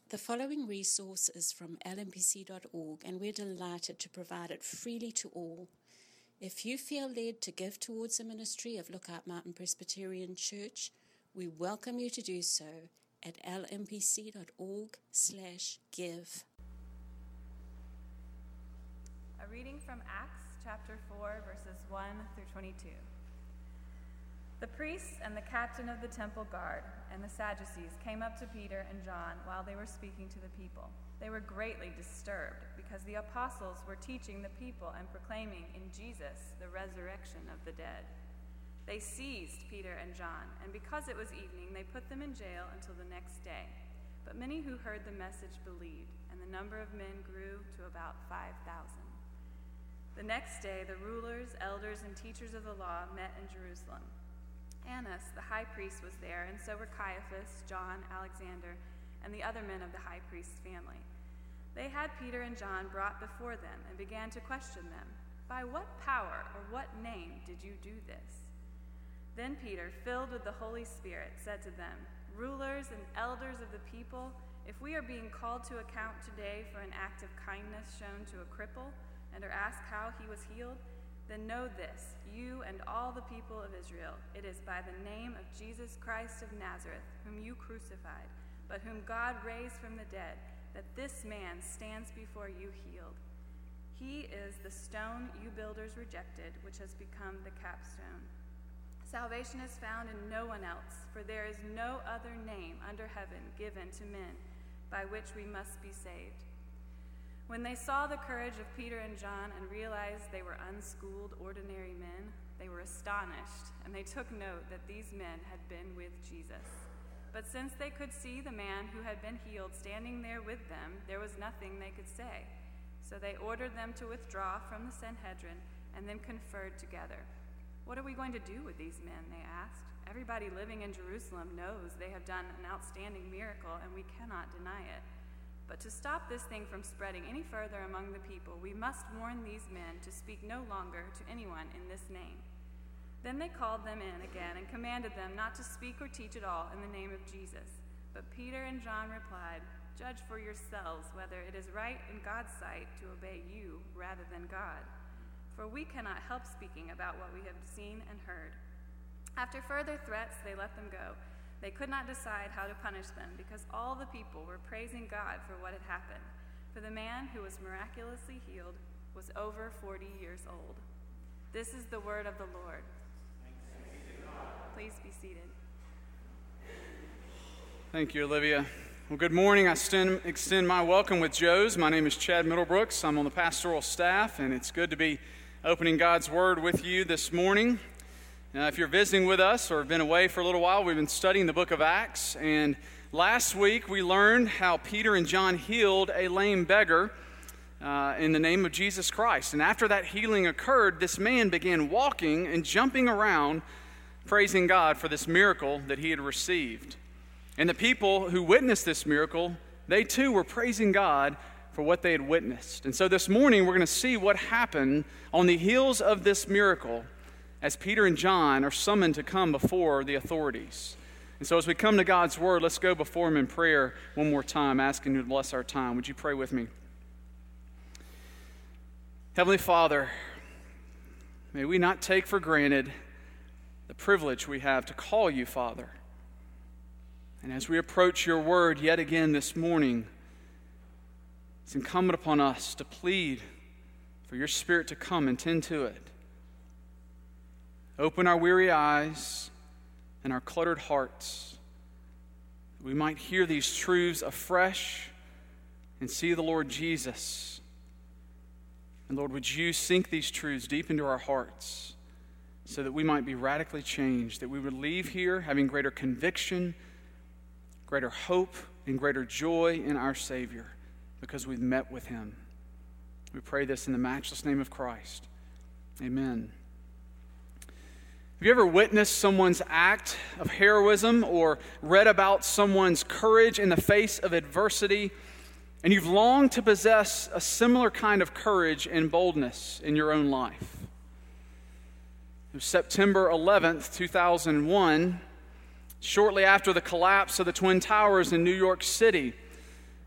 The following resource is from lmpc.org, and we're delighted to provide it freely to all. If you feel led to give towards the ministry of Lookout Mountain Presbyterian Church, we welcome you to do so at lmpc.org/give. A reading from Acts chapter 4, verses 1 through 22. The priests and the captain of the temple guard and the Sadducees came up to Peter and John while they were speaking to the people. They were greatly disturbed because the apostles were teaching the people and proclaiming in Jesus the resurrection of the dead. They seized Peter and John, and because it was evening, they put them in jail until the next day. But many who heard the message believed, and the number of men grew to about 5,000. The next day, the rulers, elders, and teachers of the law met in Jerusalem. Annas, the high priest, was there, and so were Caiaphas, John, Alexander, and the other men of the high priest's family. They had Peter and John brought before them and began to question them. By what power or what name did you do this? Then Peter, filled with the Holy Spirit, said to them, Rulers and elders of the people, if we are being called to account today for an act of kindness shown to a cripple, and are asked how he was healed, then know this, you and all the people of Israel, it is by the name of Jesus Christ of Nazareth, whom you crucified, but whom God raised from the dead, that this man stands before you healed. He is the stone you builders rejected, which has become the capstone. Salvation is found in no one else, for there is no other name under heaven given to men by which we must be saved. When they saw the courage of Peter and John and realized they were unschooled, ordinary men, they were astonished, and they took note that these men had been with Jesus. But since they could see the man who had been healed standing there with them, there was nothing they could say. So they ordered them to withdraw from the Sanhedrin and then conferred together. What are we going to do with these men, they asked. Everybody living in Jerusalem knows they have done an outstanding miracle, and we cannot deny it. But to stop this thing from spreading any further among the people, we must warn these men to speak no longer to anyone in this name. Then they called them in again and commanded them not to speak or teach at all in the name of Jesus. But Peter and John replied, Judge for yourselves whether it is right in God's sight to obey you rather than God. For we cannot help speaking about what we have seen and heard. After further threats, they let them go. They could not decide how to punish them because all the people were praising God for what had happened. For the man who was miraculously healed was over 40 years old. This is the word of the Lord. Please be seated. Thank you, Olivia. Well, good morning. I extend my welcome with Joe's. My name is Chad Middlebrooks. I'm on the pastoral staff, and it's good to be opening God's Word with you this morning. Now, if you're visiting with us or have been away for a little while, we've been studying the book of Acts, and last week we learned how Peter and John healed a lame beggar in the name of Jesus Christ. And after that healing occurred, this man began walking and jumping around, praising God for this miracle that he had received. And the people who witnessed this miracle, they too were praising God for what they had witnessed. And so this morning we're going to see what happened on the heels of this miracle as Peter and John are summoned to come before the authorities. And so as we come to God's Word, let's go before Him in prayer one more time, asking Him to bless our time. Would you pray with me? Heavenly Father, may we not take for granted the privilege we have to call you Father. And as we approach your Word yet again this morning, it's incumbent upon us to plead for your Spirit to come and tend to it. Open our weary eyes and our cluttered hearts, that we might hear these truths afresh and see the Lord Jesus. And Lord, would you sink these truths deep into our hearts so that we might be radically changed, that we would leave here having greater conviction, greater hope, and greater joy in our Savior because we've met with Him. We pray this in the matchless name of Christ. Amen. Have you ever witnessed someone's act of heroism or read about someone's courage in the face of adversity, and you've longed to possess a similar kind of courage and boldness in your own life? It was September 11th, 2001, shortly after the collapse of the Twin Towers in New York City.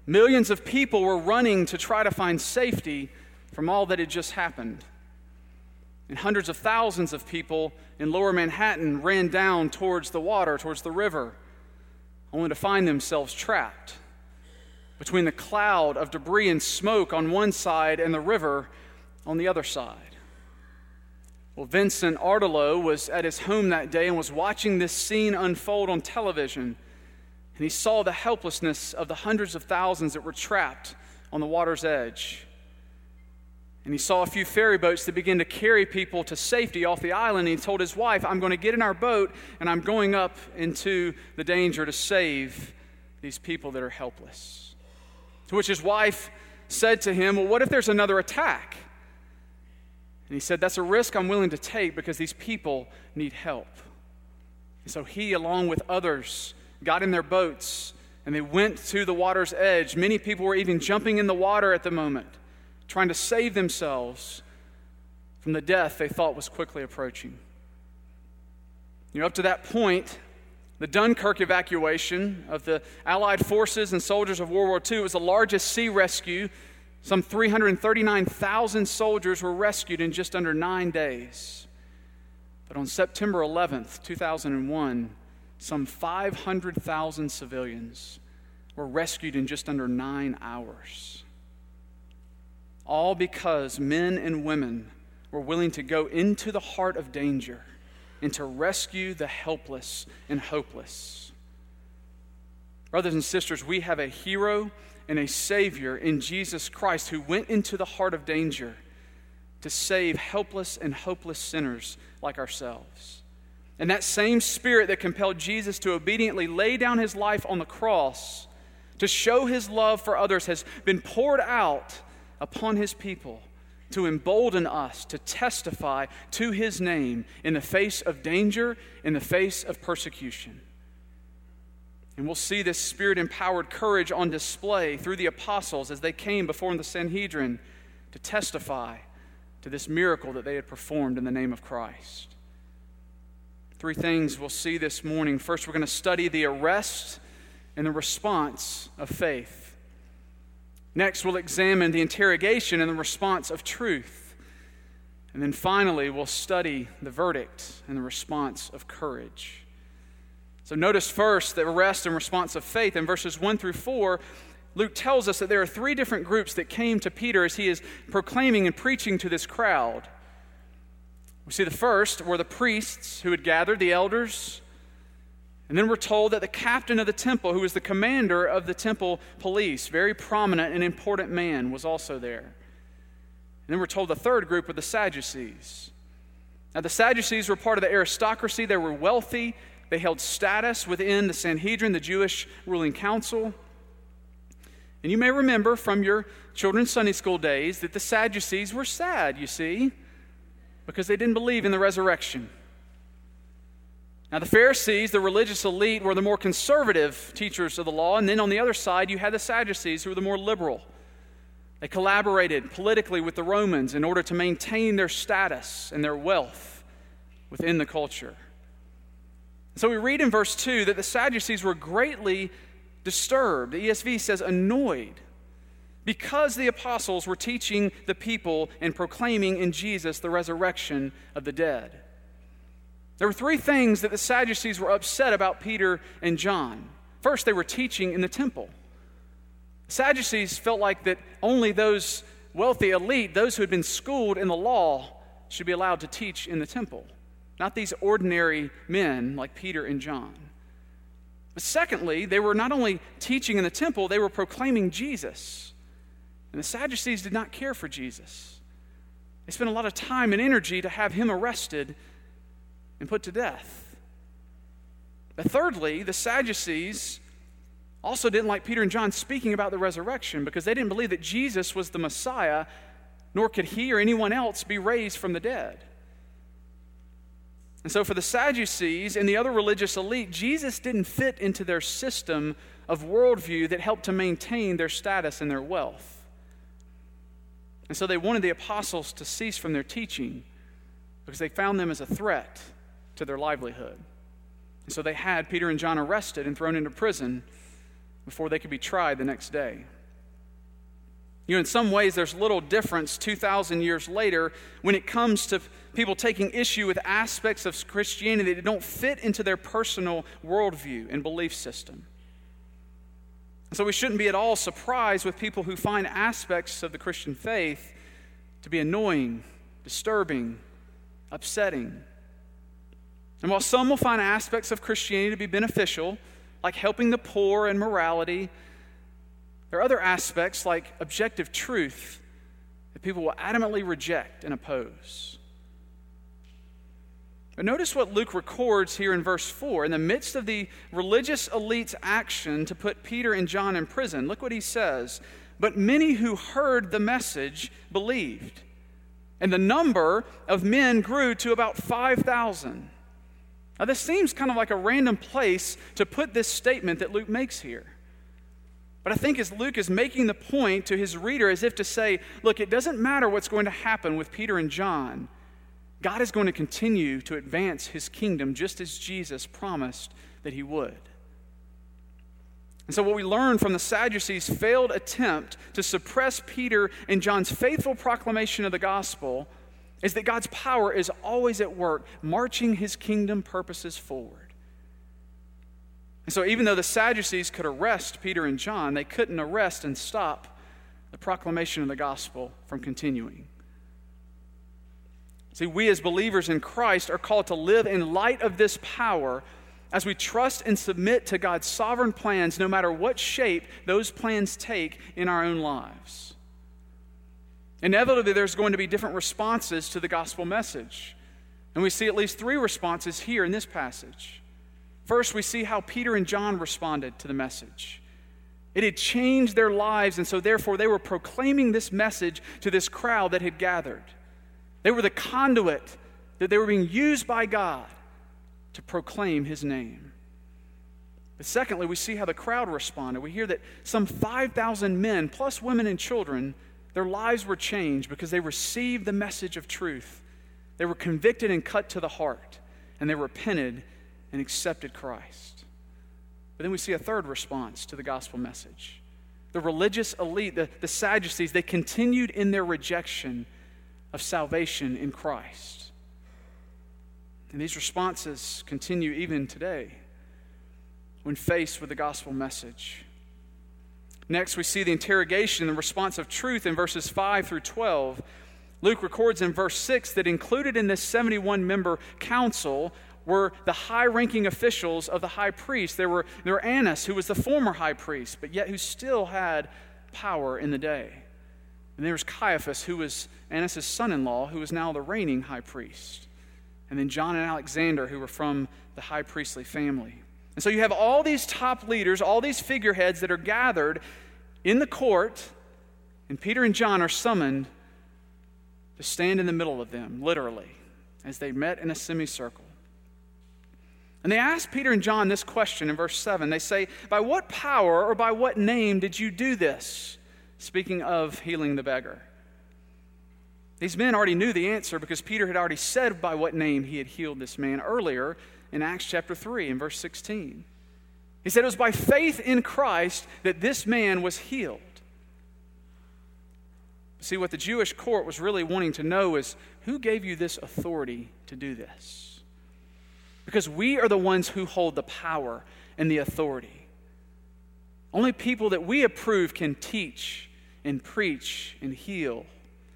Millions of people were running to try to find safety from all that had just happened. And hundreds of thousands of people in lower Manhattan ran down towards the water, towards the river, only to find themselves trapped between the cloud of debris and smoke on one side and the river on the other side. Well, Vincent Artelo was at his home that day and was watching this scene unfold on television. And he saw the helplessness of the hundreds of thousands that were trapped on the water's edge. And he saw a few ferry boats that began to carry people to safety off the island. And he told his wife, I'm going to get in our boat and I'm going up into the danger to save these people that are helpless. To which his wife said to him, well, what if there's another attack? And he said, that's a risk I'm willing to take because these people need help. And so he, along with others, got in their boats and they went to the water's edge. Many people were even jumping in the water at the moment, trying to save themselves from the death they thought was quickly approaching. Up to that point, the Dunkirk evacuation of the Allied forces and soldiers of World War II was the largest sea rescue. Some 339,000 soldiers were rescued in just under 9 days. But on September 11th, 2001, some 500,000 civilians were rescued in just under 9 hours. All because men and women were willing to go into the heart of danger and to rescue the helpless and hopeless. Brothers and sisters, we have a hero and a Savior in Jesus Christ who went into the heart of danger to save helpless and hopeless sinners like ourselves. And that same Spirit that compelled Jesus to obediently lay down his life on the cross to show his love for others has been poured out upon his people to embolden us to testify to his name in the face of danger, in the face of persecution. And we'll see this Spirit-empowered courage on display through the apostles as they came before the Sanhedrin to testify to this miracle that they had performed in the name of Christ. 3 things we'll see this morning. First, we're going to study the arrest and the response of faith. Next, we'll examine the interrogation and the response of truth. And then finally, we'll study the verdict and the response of courage. So notice first the arrest and response of faith. In verses 1 through 4, Luke tells us that there are 3 different groups that came to Peter as he is proclaiming and preaching to this crowd. We see the first were the priests who had gathered, the elders. And then we're told that the captain of the temple, who was the commander of the temple police, very prominent and important man, was also there. And then we're told the third group were the Sadducees. Now, the Sadducees were part of the aristocracy. They were wealthy. They held status within the Sanhedrin, the Jewish ruling council. And you may remember from your children's Sunday school days that the Sadducees were sad, you see, because they didn't believe in the resurrection. Now, the Pharisees, the religious elite, were the more conservative teachers of the law. And then on the other side, you had the Sadducees, who were the more liberal. They collaborated politically with the Romans in order to maintain their status and their wealth within the culture. So we read in verse 2 that the Sadducees were greatly disturbed. The ESV says annoyed, because the apostles were teaching the people and proclaiming in Jesus the resurrection of the dead. There were 3 things that the Sadducees were upset about Peter and John. First, they were teaching in the temple. The Sadducees felt like that only those wealthy elite, those who had been schooled in the law, should be allowed to teach in the temple, not these ordinary men like Peter and John. But secondly, they were not only teaching in the temple, they were proclaiming Jesus. And the Sadducees did not care for Jesus. They spent a lot of time and energy to have him arrested and put to death. But thirdly, the Sadducees also didn't like Peter and John speaking about the resurrection because they didn't believe that Jesus was the Messiah, nor could he or anyone else be raised from the dead. And so for the Sadducees and the other religious elite, Jesus didn't fit into their system of worldview that helped to maintain their status and their wealth. And so they wanted the apostles to cease from their teaching because they found them as a threat to their livelihood. And so they had Peter and John arrested and thrown into prison before they could be tried the next day. You know, in some ways, there's little difference 2,000 years later when it comes to people taking issue with aspects of Christianity that don't fit into their personal worldview and belief system. And so we shouldn't be at all surprised with people who find aspects of the Christian faith to be annoying, disturbing, upsetting. And while some will find aspects of Christianity to be beneficial, like helping the poor and morality, there are other aspects like objective truth that people will adamantly reject and oppose. But notice what Luke records here in verse 4. In the midst of the religious elite's action to put Peter and John in prison, look what he says. But many who heard the message believed, and the number of men grew to about 5,000. Now, this seems kind of like a random place to put this statement that Luke makes here. But I think as Luke is making the point to his reader as if to say, look, it doesn't matter what's going to happen with Peter and John. God is going to continue to advance his kingdom just as Jesus promised that he would. And so what we learn from the Sadducees' failed attempt to suppress Peter and John's faithful proclamation of the gospel is that God's power is always at work, marching his kingdom purposes forward. And so even though the Sadducees could arrest Peter and John, they couldn't arrest and stop the proclamation of the gospel from continuing. See, we as believers in Christ are called to live in light of this power as we trust and submit to God's sovereign plans, no matter what shape those plans take in our own lives. Inevitably, there's going to be different responses to the gospel message. And we see at least 3 responses here in this passage. First, we see how Peter and John responded to the message. It had changed their lives, and so therefore they were proclaiming this message to this crowd that had gathered. They were the conduit that they were being used by God to proclaim his name. But secondly, we see how the crowd responded. We hear that some 5,000 men, plus women and children, their lives were changed because they received the message of truth. They were convicted and cut to the heart, and they repented and accepted Christ. But then we see a third response to the gospel message. The religious elite, the Sadducees, they continued in their rejection of salvation in Christ. And these responses continue even today when faced with the gospel message. Next, we see the interrogation and the response of truth in verses 5 through 12. Luke records in verse 6 that included in this 71-member council were the high-ranking officials of the high priest. There were Annas, who was the former high priest, but yet who still had power in the day. And there was Caiaphas, who was Annas' son-in-law, who was now the reigning high priest. And then John and Alexander, who were from the high priestly family. And so you have all these top leaders, all these figureheads that are gathered in the court, and Peter and John are summoned to stand in the middle of them, literally, as they met in a semicircle. And they ask Peter and John this question in verse 7. They say, "By what power or by what name did you do this?" Speaking of healing the beggar. These men already knew the answer because Peter had already said by what name he had healed this man earlier in Acts chapter 3 and verse 16. He said it was by faith in Christ that this man was healed. See, what the Jewish court was really wanting to know is, who gave you this authority to do this? Because we are the ones who hold the power and the authority. Only people that we approve can teach and preach and heal.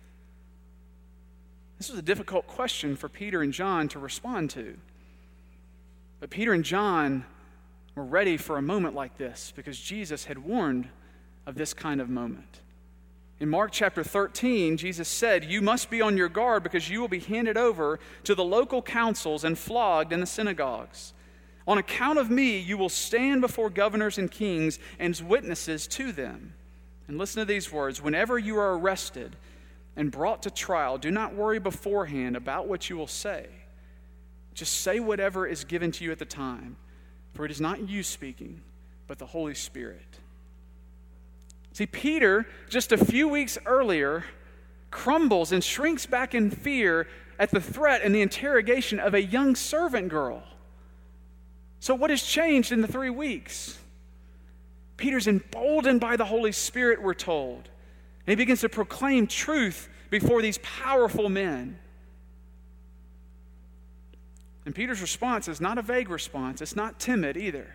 This was a difficult question for Peter and John to respond to. But Peter and John were ready for a moment like this because Jesus had warned of this kind of moment. In Mark chapter 13, Jesus said, "You must be on your guard because you will be handed over to the local councils and flogged in the synagogues. On account of me, you will stand before governors and kings as witnesses to them." And listen to these words. "Whenever you are arrested and brought to trial, do not worry beforehand about what you will say. Just say whatever is given to you at the time, for it is not you speaking, but the Holy Spirit." See, Peter, just a few weeks earlier, crumbles and shrinks back in fear at the threat and the interrogation of a young servant girl. So what has changed in the 3 weeks? Peter's emboldened by the Holy Spirit, we're told. And he begins to proclaim truth before these powerful men. And Peter's response is not a vague response. It's not timid either.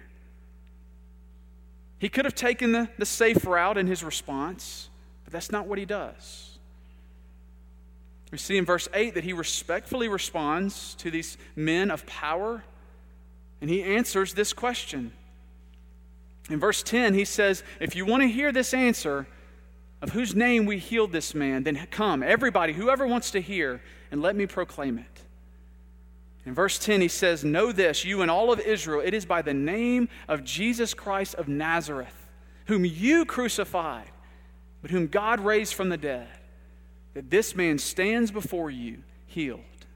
He could have taken the safe route in his response, but that's not what he does. We see in verse 8 that he respectfully responds to these men of power, and he answers this question. In verse 10, he says, if you want to hear this answer of whose name we healed this man, then come, everybody, whoever wants to hear, and let me proclaim it. In verse 10, he says, know this, you and all of Israel, it is by the name of Jesus Christ of Nazareth, whom you crucified, but whom God raised from the dead, that this man stands before you healed.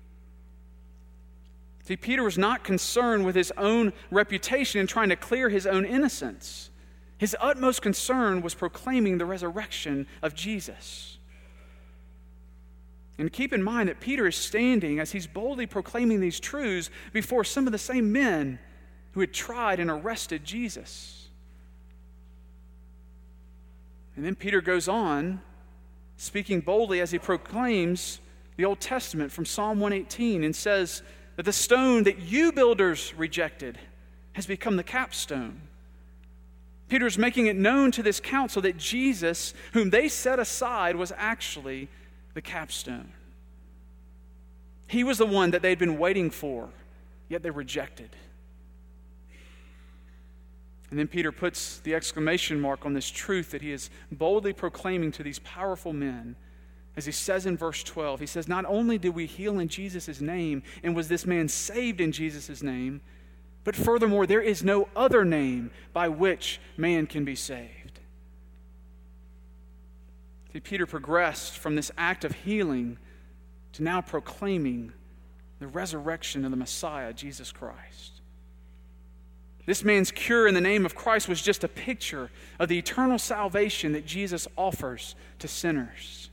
See, Peter was not concerned with his own reputation and trying to clear his own innocence. His utmost concern was proclaiming the resurrection of Jesus. And keep in mind that Peter is standing, as he's boldly proclaiming these truths, before some of the same men who had tried and arrested Jesus. And then Peter goes on, speaking boldly as he proclaims the Old Testament from Psalm 118 and says that the stone that you builders rejected has become the capstone. Peter's making it known to this council that Jesus, whom they set aside, was actually the capstone. He was the one that they'd been waiting for, yet they rejected. And then Peter puts the exclamation mark on this truth that he is boldly proclaiming to these powerful men. As he says in verse 12, he says, not only did we heal in Jesus' name, and was this man saved in Jesus' name, but furthermore, there is no other name by which man can be saved. See, Peter progressed from this act of healing to now proclaiming the resurrection of the Messiah, Jesus Christ. This man's cure in the name of Christ was just a picture of the eternal salvation that Jesus offers to sinners.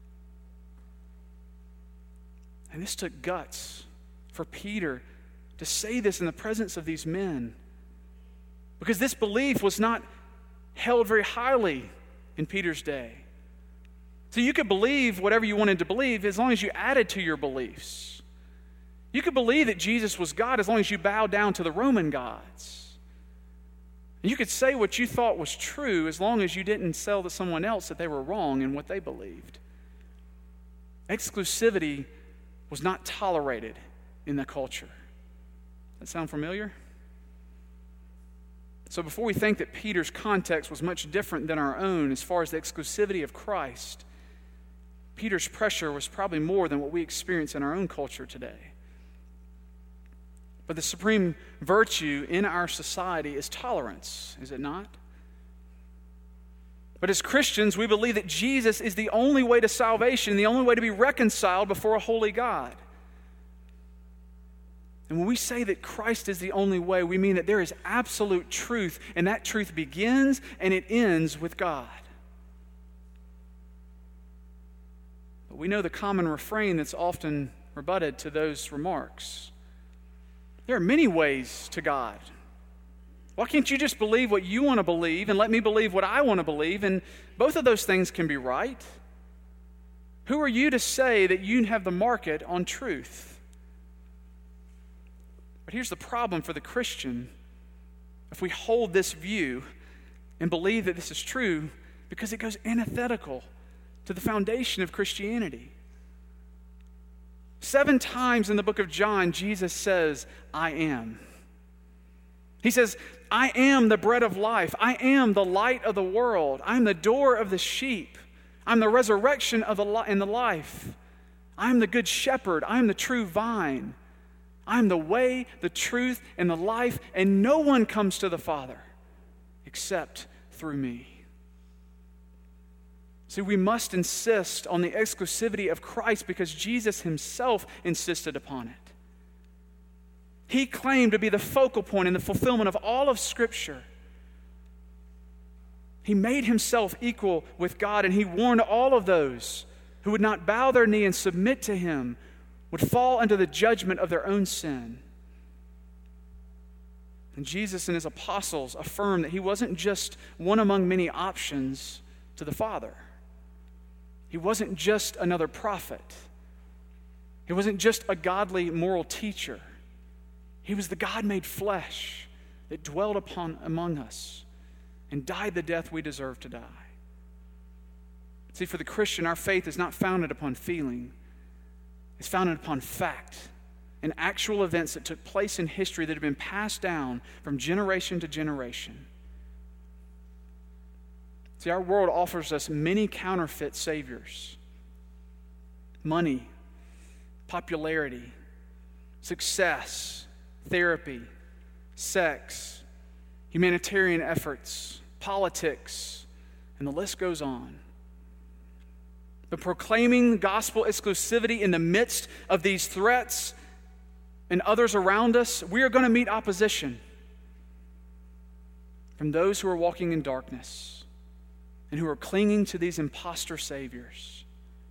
And this took guts for Peter to say this in the presence of these men, because this belief was not held very highly in Peter's day. So you could believe whatever you wanted to believe as long as you added to your beliefs. You could believe that Jesus was God as long as you bowed down to the Roman gods. And you could say what you thought was true as long as you didn't sell to someone else that they were wrong in what they believed. Exclusivity was not tolerated in the culture. That sound familiar? So before we think that Peter's context was much different than our own as far as the exclusivity of Christ, Peter's pressure was probably more than what we experience in our own culture today. But the supreme virtue in our society is tolerance, is it not? But as Christians, we believe that Jesus is the only way to salvation, the only way to be reconciled before a holy God. And when we say that Christ is the only way, we mean that there is absolute truth, and that truth begins and it ends with God. But we know the common refrain that's often rebutted to those remarks. There are many ways to God. Why can't you just believe what you want to believe and let me believe what I want to believe? And both of those things can be right. Who are you to say that you have the market on truth? But here's the problem for the Christian. If we hold this view and believe that this is true, because it goes antithetical to the foundation of Christianity. 7 times in the book of John, Jesus says, I am. He says, I am the bread of life. I am the light of the world. I'm the door of the sheep. I'm the resurrection of and the life. I'm the good shepherd. I'm the true vine. I'm the way, the truth, and the life, and no one comes to the Father except through me. See, we must insist on the exclusivity of Christ because Jesus himself insisted upon it. He claimed to be the focal point in the fulfillment of all of Scripture. He made himself equal with God, and he warned all of those who would not bow their knee and submit to him would fall under the judgment of their own sin. And Jesus and his apostles affirmed that he wasn't just one among many options to the Father. He wasn't just another prophet. He wasn't just a godly moral teacher. He was the God made flesh that dwelled among us and died the death we deserve to die. See, for the Christian, our faith is not founded upon feeling. It's founded upon fact and actual events that took place in history that have been passed down from generation to generation. See, our world offers us many counterfeit saviors. Money, popularity, success, therapy, sex, humanitarian efforts, politics, and the list goes on. But proclaiming gospel exclusivity in the midst of these threats and others around us, we are going to meet opposition from those who are walking in darkness and who are clinging to these imposter saviors.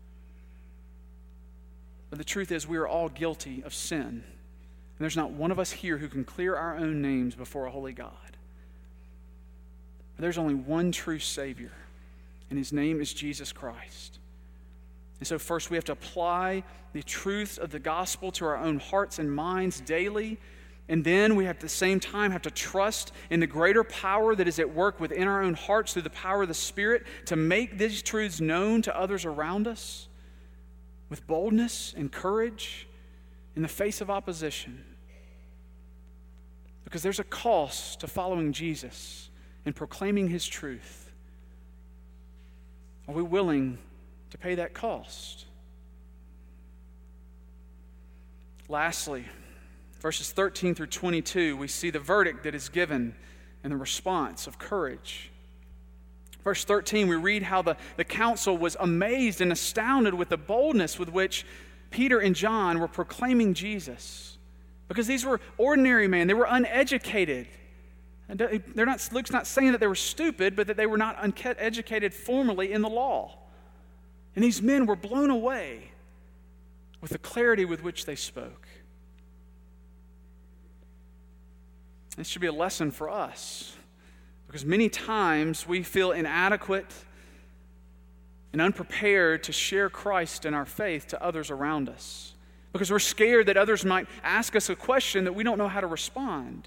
But the truth is, we are all guilty of sin. And there's not one of us here who can clear our own names before a holy God. But there's only one true Savior, and his name is Jesus Christ. And so first we have to apply the truths of the gospel to our own hearts and minds daily. And then we at the same time have to trust in the greater power that is at work within our own hearts through the power of the Spirit to make these truths known to others around us with boldness and courage in the face of opposition. Because there's a cost to following Jesus and proclaiming his truth. Are we willing to pay that cost? Lastly, verses 13 through 22, we see the verdict that is given and the response of courage. Verse 13, we read how the council was amazed and astounded with the boldness with which Peter and John were proclaiming Jesus. Because these were ordinary men. They were uneducated. And Luke's not saying that they were stupid, but that they were not educated formally in the law. And these men were blown away with the clarity with which they spoke. This should be a lesson for us, because many times we feel inadequate and unprepared to share Christ and our faith to others around us, because we're scared that others might ask us a question that we don't know how to respond.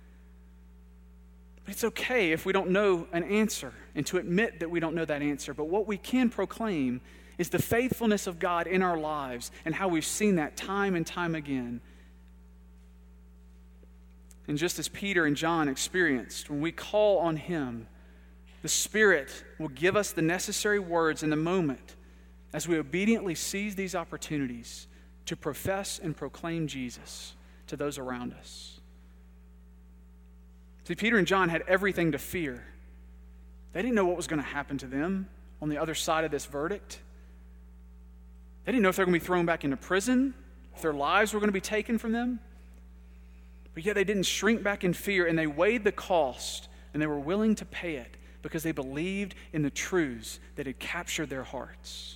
But it's okay if we don't know an answer and to admit that we don't know that answer. But what we can proclaim is the faithfulness of God in our lives and how we've seen that time and time again. And just as Peter and John experienced, when we call on him, the Spirit will give us the necessary words in the moment as we obediently seize these opportunities to profess and proclaim Jesus to those around us. See, Peter and John had everything to fear. They didn't know what was going to happen to them on the other side of this verdict. They didn't know if they were going to be thrown back into prison, if their lives were going to be taken from them. But yet they didn't shrink back in fear, and they weighed the cost, and they were willing to pay it because they believed in the truths that had captured their hearts.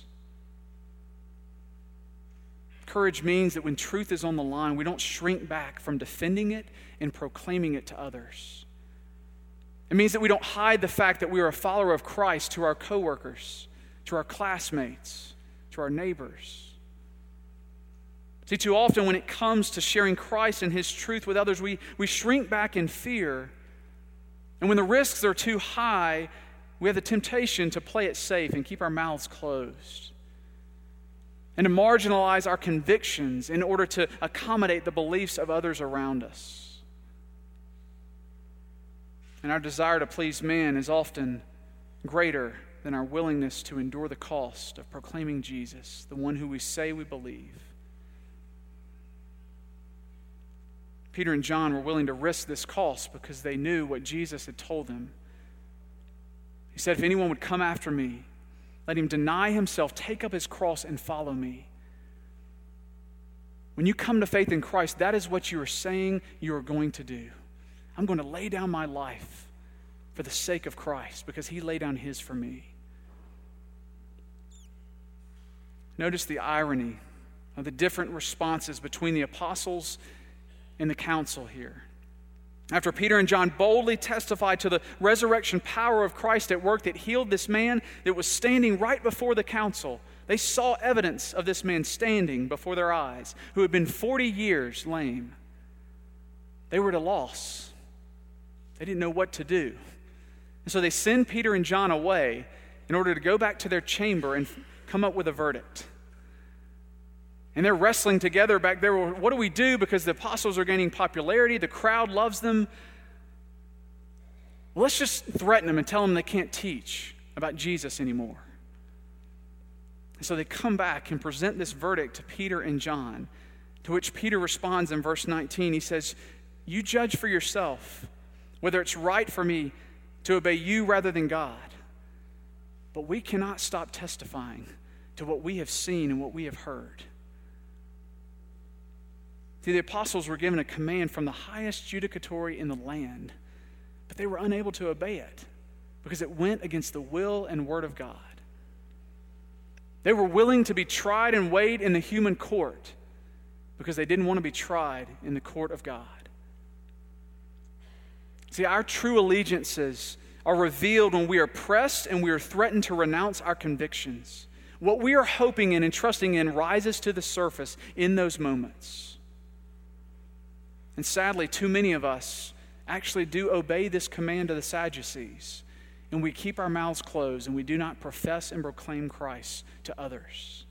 Courage means that when truth is on the line, we don't shrink back from defending it and proclaiming it to others. It means that we don't hide the fact that we are a follower of Christ to our coworkers, to our classmates, to our neighbors. See, too often when it comes to sharing Christ and his truth with others, we shrink back in fear. And when the risks are too high, we have the temptation to play it safe and keep our mouths closed, and to marginalize our convictions in order to accommodate the beliefs of others around us. And our desire to please man is often greater than our willingness to endure the cost of proclaiming Jesus, the one who we say we believe. Peter and John were willing to risk this cost because they knew what Jesus had told them. He said, if anyone would come after me, let him deny himself, take up his cross, and follow me. When you come to faith in Christ, that is what you are saying you are going to do. I'm going to lay down my life for the sake of Christ because he laid down his for me. Notice the irony of the different responses between the apostles and the council here. After Peter and John boldly testified to the resurrection power of Christ at work that healed this man that was standing right before the council, they saw evidence of this man standing before their eyes, who had been 40 years lame. They were at a loss. They didn't know what to do. And so they send Peter and John away in order to go back to their chamber and come up with a verdict. And they're wrestling together back there. Well, what do we do? Because the apostles are gaining popularity. The crowd loves them. Well, let's just threaten them and tell them they can't teach about Jesus anymore. And so they come back and present this verdict to Peter and John, to which Peter responds in verse 19. He says, "You judge for yourself whether it's right for me to obey you rather than God. But we cannot stop testifying to what we have seen and what we have heard." See, the apostles were given a command from the highest judicatory in the land, but they were unable to obey it because it went against the will and word of God. They were willing to be tried and weighed in the human court because they didn't want to be tried in the court of God. See, our true allegiances are revealed when we are pressed and we are threatened to renounce our convictions. What we are hoping in and trusting in rises to the surface in those moments. And sadly, too many of us actually do obey this command of the Sadducees, and we keep our mouths closed and we do not profess and proclaim Christ to others.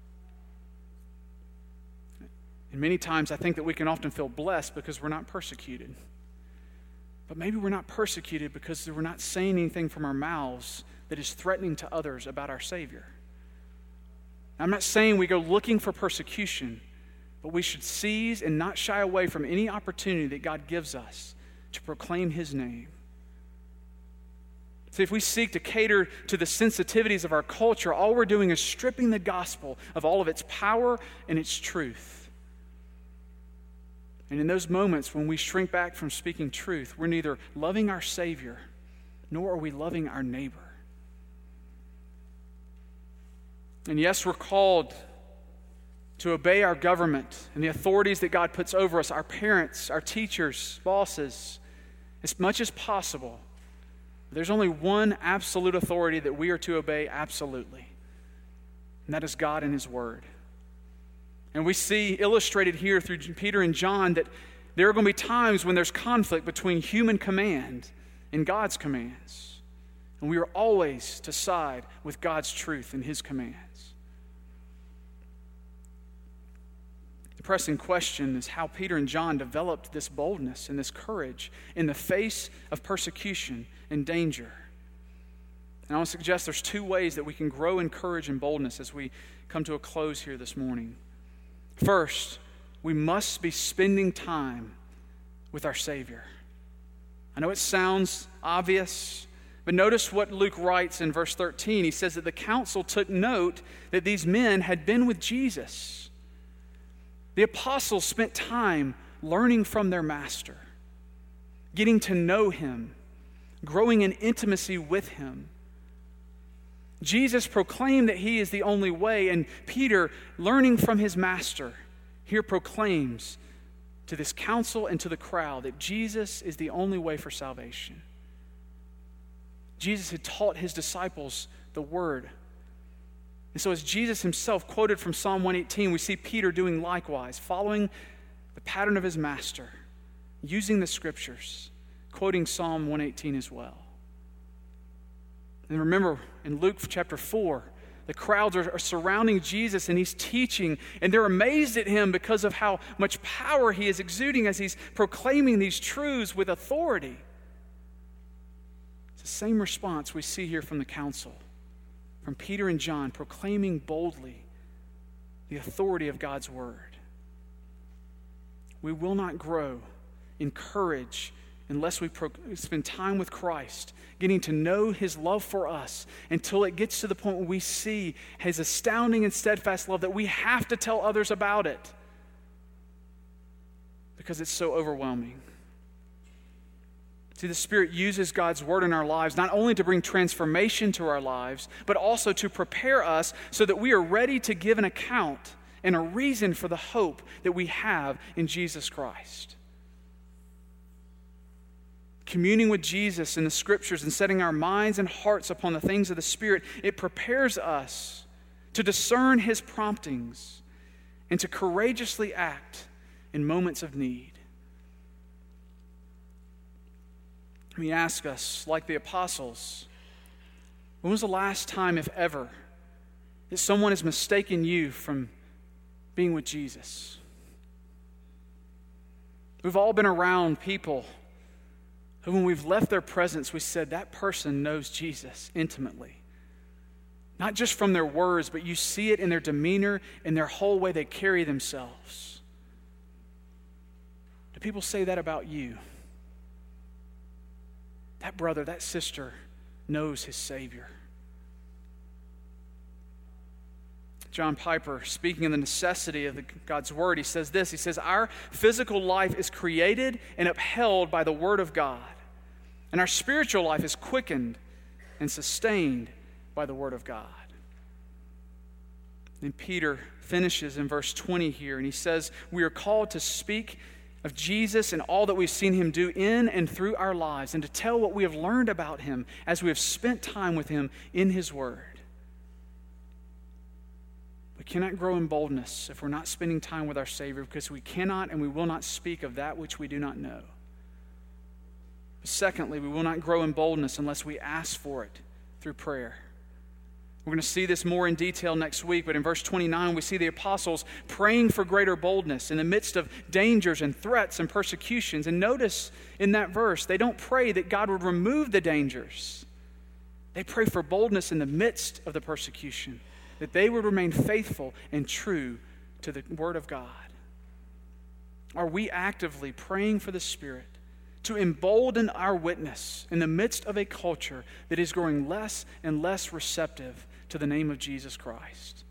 And many times I think that we can often feel blessed because we're not persecuted. But maybe we're not persecuted because we're not saying anything from our mouths that is threatening to others about our Savior. I'm not saying we go looking for persecution, but we should seize and not shy away from any opportunity that God gives us to proclaim His name. See, if we seek to cater to the sensitivities of our culture, all we're doing is stripping the gospel of all of its power and its truth. And in those moments when we shrink back from speaking truth, we're neither loving our Savior nor are we loving our neighbor. And yes, we're called to obey our government and the authorities that God puts over us, our parents, our teachers, bosses, as much as possible. There's only one absolute authority that we are to obey absolutely, and that is God and His Word. And we see illustrated here through Peter and John that there are going to be times when there's conflict between human command and God's commands. And we are always to side with God's truth and His commands. The pressing question is how Peter and John developed this boldness and this courage in the face of persecution and danger. And I want to suggest there's two ways that we can grow in courage and boldness as we come to a close here this morning. First, we must be spending time with our Savior. I know it sounds obvious, but notice what Luke writes in verse 13. He says that the council took note that these men had been with Jesus. The apostles spent time learning from their master, getting to know Him, growing in intimacy with Him. Jesus proclaimed that He is the only way, and Peter, learning from his master, here proclaims to this council and to the crowd that Jesus is the only way for salvation. Jesus had taught His disciples the Word. And so as Jesus Himself quoted from Psalm 118, we see Peter doing likewise, following the pattern of his master, using the Scriptures, quoting Psalm 118 as well. And remember, in Luke chapter 4, the crowds are surrounding Jesus and He's teaching, and they're amazed at Him because of how much power He is exuding as He's proclaiming these truths with authority. It's the same response we see here from the council, from Peter and John proclaiming boldly the authority of God's Word. We will not grow in courage unless we spend time with Christ, getting to know His love for us until it gets to the point where we see His astounding and steadfast love that we have to tell others about it because it's so overwhelming. See, the Spirit uses God's Word in our lives not only to bring transformation to our lives, but also to prepare us so that we are ready to give an account and a reason for the hope that we have in Jesus Christ. Communing with Jesus in the Scriptures and setting our minds and hearts upon the things of the Spirit, it prepares us to discern His promptings and to courageously act in moments of need. Let me ask us, like the apostles, when was the last time, if ever, that someone has mistaken you from being with Jesus? We've all been around people who, when we've left their presence, we said, that person knows Jesus intimately. Not just from their words, but you see it in their demeanor and their whole way they carry themselves. Do people say that about you? That brother, that sister knows his Savior. John Piper, speaking of the necessity of God's Word, he says this. He says, our physical life is created and upheld by the Word of God. And our spiritual life is quickened and sustained by the Word of God. And Peter finishes in verse 20 here, and he says, we are called to speak of Jesus and all that we've seen Him do in and through our lives, and to tell what we have learned about Him as we have spent time with Him in His Word. We cannot grow in boldness if we're not spending time with our Savior, because we cannot and we will not speak of that which we do not know. But secondly, we will not grow in boldness unless we ask for it through prayer. We're going to see this more in detail next week, but in verse 29, we see the apostles praying for greater boldness in the midst of dangers and threats and persecutions. And notice in that verse, they don't pray that God would remove the dangers. They pray for boldness in the midst of the persecution, that they would remain faithful and true to the Word of God. Are we actively praying for the Spirit to embolden our witness in the midst of a culture that is growing less and less receptive to the name of Jesus Christ?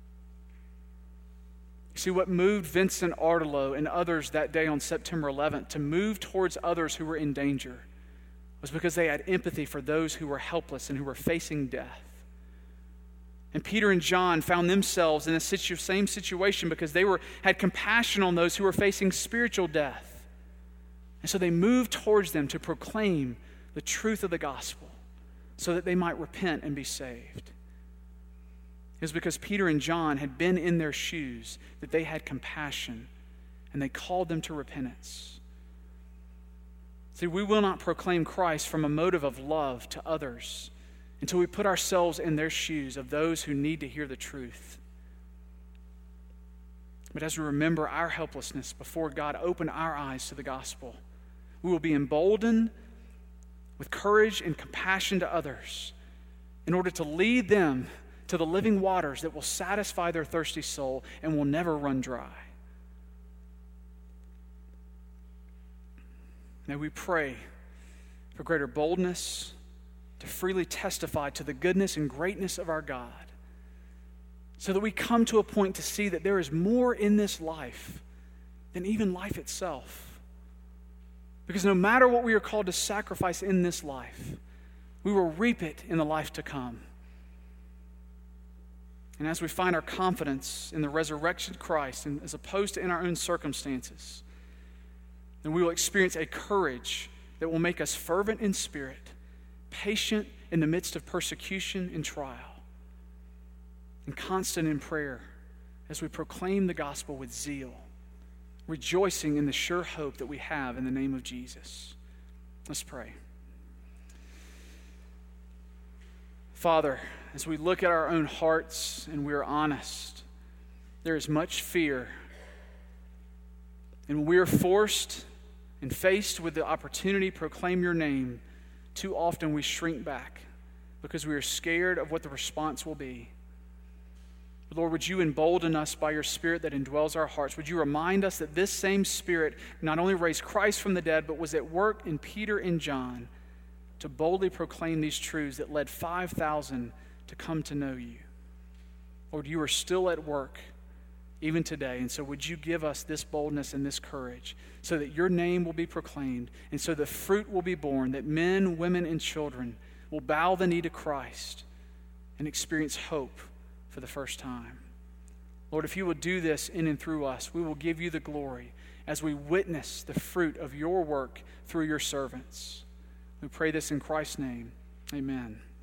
You see, what moved Vincent Artelo and others that day on September 11th to move towards others who were in danger was because they had empathy for those who were helpless and who were facing death. And Peter and John found themselves in the same situation because they had compassion on those who were facing spiritual death. And so they moved towards them to proclaim the truth of the gospel so that they might repent and be saved. It was because Peter and John had been in their shoes that they had compassion, and they called them to repentance. See, we will not proclaim Christ from a motive of love to others until we put ourselves in their shoes of those who need to hear the truth. But as we remember our helplessness before God opened our eyes to the gospel, we will be emboldened with courage and compassion to others in order to lead them to the living waters that will satisfy their thirsty soul and will never run dry. May we pray for greater boldness to freely testify to the goodness and greatness of our God, so that we come to a point to see that there is more in this life than even life itself. Because no matter what we are called to sacrifice in this life, we will reap it in the life to come. And as we find our confidence in the resurrection of Christ, and as opposed to in our own circumstances, then we will experience a courage that will make us fervent in spirit, patient in the midst of persecution and trial, and constant in prayer as we proclaim the gospel with zeal, rejoicing in the sure hope that we have in the name of Jesus. Let's pray. Father, as we look at our own hearts and we are honest, there is much fear. And when we are forced and faced with the opportunity to proclaim your name, too often we shrink back because we are scared of what the response will be. But Lord, would you embolden us by your Spirit that indwells our hearts? Would you remind us that this same Spirit not only raised Christ from the dead, but was at work in Peter and John to boldly proclaim these truths that led 5,000 to come to know you. Lord, you are still at work even today, and so would you give us this boldness and this courage so that your name will be proclaimed and so the fruit will be born, that men, women, and children will bow the knee to Christ and experience hope for the first time. Lord, if you will do this in and through us, we will give you the glory as we witness the fruit of your work through your servants. We pray this in Christ's name. Amen.